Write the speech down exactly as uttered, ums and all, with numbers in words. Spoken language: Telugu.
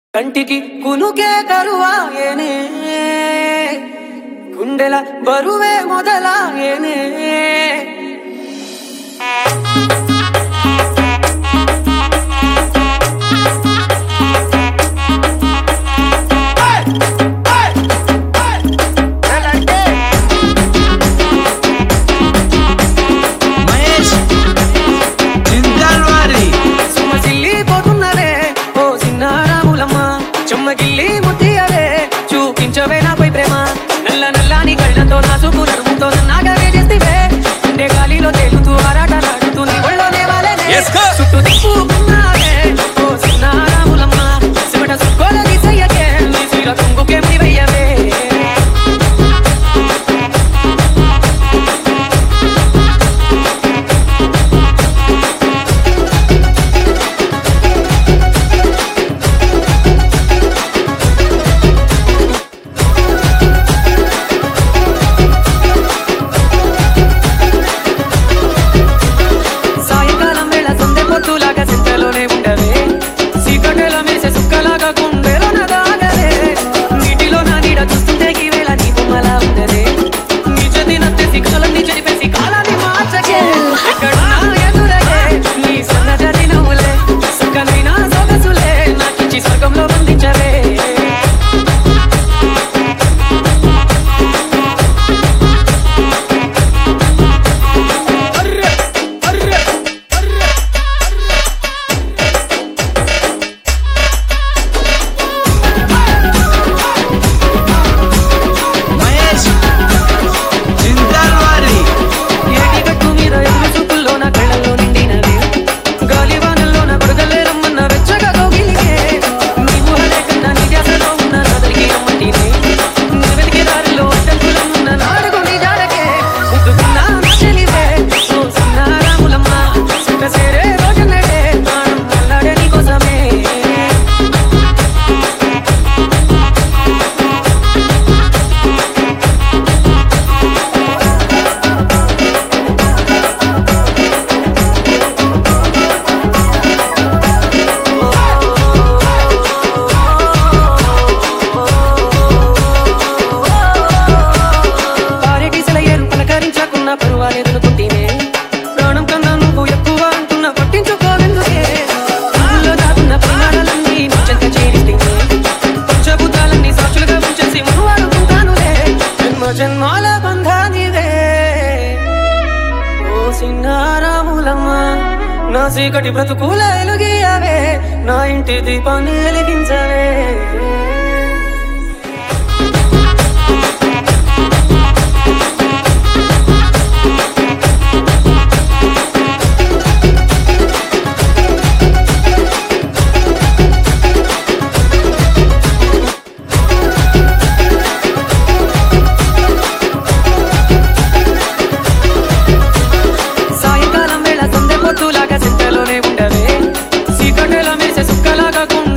కంటికి కునుకే కరువాయేనే గుండెల బరువే మొదలాయేనే చెమ్మగిల్లి ముద్దియవే చూపించవే నాపై ప్రేమ నల్ల నల్లాని కళ్ళతో నా చూపు నడుముతో నాగవే చేస్తివే ఉండే గాలిలో తేలుతూ ఆరాటలాడుతూ నీ ఒళ్ళోనే వాలేనే చుట్టూ తిప్పుకున్నావే ఓ సిన్నారాములమ్మ సిమట సుక్కోల దిశయ్యకే నీ సీర కుంగుకే ముడివయ్యవే ప్రాణం కన్నా నువ్వు ఎక్కువ అంటున్నా పట్టించుకోవెందుకే ఊళ్ళో దాకున్న ప్రాణాలన్నీ చెంత చేరిస్తే పంచభూతాలన్నీ సాక్షులుగా ఉంచేసి మునువాడుకుంటానులే జన్మ జన్మాల బంధానివే ఓ సిన్నారాములమ్మ నా చీకటి బ్రతుకుల ఎలుగియవే నా ఇంటి దీపాన్ని వెలిగించవే పొద్దులాగా సింతలోనే ఉండవే సీకటెల మెరిసే సుక్కలాగా